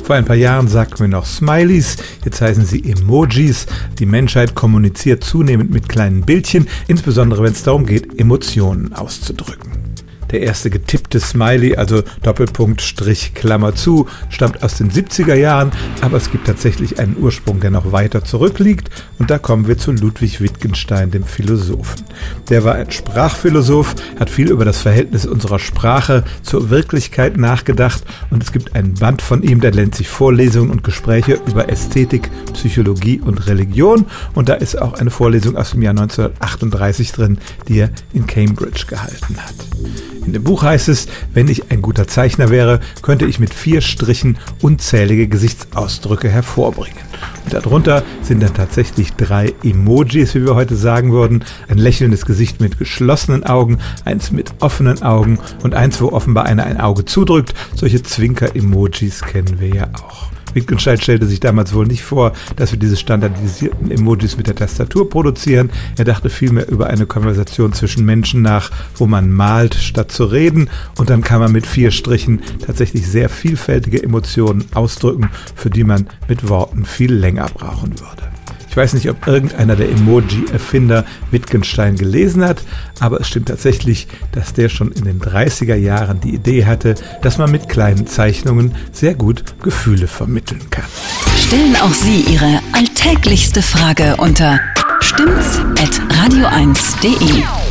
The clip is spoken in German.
Vor ein paar Jahren sagten wir noch Smileys, jetzt heißen sie Emojis. Die Menschheit kommuniziert zunehmend mit kleinen Bildchen, insbesondere wenn es darum geht, Emotionen auszudrücken. Der erste getippte Smiley, also Doppelpunkt, Strich, Klammer zu, stammt aus den 70er Jahren, aber es gibt tatsächlich einen Ursprung, der noch weiter zurückliegt, und da kommen wir zu Ludwig Wittgenstein, dem Philosophen. Der war ein Sprachphilosoph, hat viel über das Verhältnis unserer Sprache zur Wirklichkeit nachgedacht, und es gibt einen Band von ihm, der nennt sich Vorlesungen und Gespräche über Ästhetik, Psychologie und Religion, und da ist auch eine Vorlesung aus dem Jahr 1938 drin, die er in Cambridge gehalten hat. In dem Buch heißt es, wenn ich ein guter Zeichner wäre, könnte ich mit 4 Strichen unzählige Gesichtsausdrücke hervorbringen. Und darunter sind dann tatsächlich 3 Emojis, wie wir heute sagen würden. Ein lächelndes Gesicht mit geschlossenen Augen, eins mit offenen Augen und eins, wo offenbar einer ein Auge zudrückt. Solche Zwinker-Emojis kennen wir ja auch. Wittgenstein stellte sich damals wohl nicht vor, dass wir diese standardisierten Emojis mit der Tastatur produzieren. Er dachte vielmehr über eine Konversation zwischen Menschen nach, wo man malt, statt zu reden. Und dann kann man mit 4 Strichen tatsächlich sehr vielfältige Emotionen ausdrücken, für die man mit Worten viel länger brauchen würde. Ich weiß nicht, ob irgendeiner der Emoji-Erfinder Wittgenstein gelesen hat, aber es stimmt tatsächlich, dass der schon in den 30er Jahren die Idee hatte, dass man mit kleinen Zeichnungen sehr gut Gefühle vermitteln kann. Stellen auch Sie Ihre alltäglichste Frage unter stimmt's@radio1.de.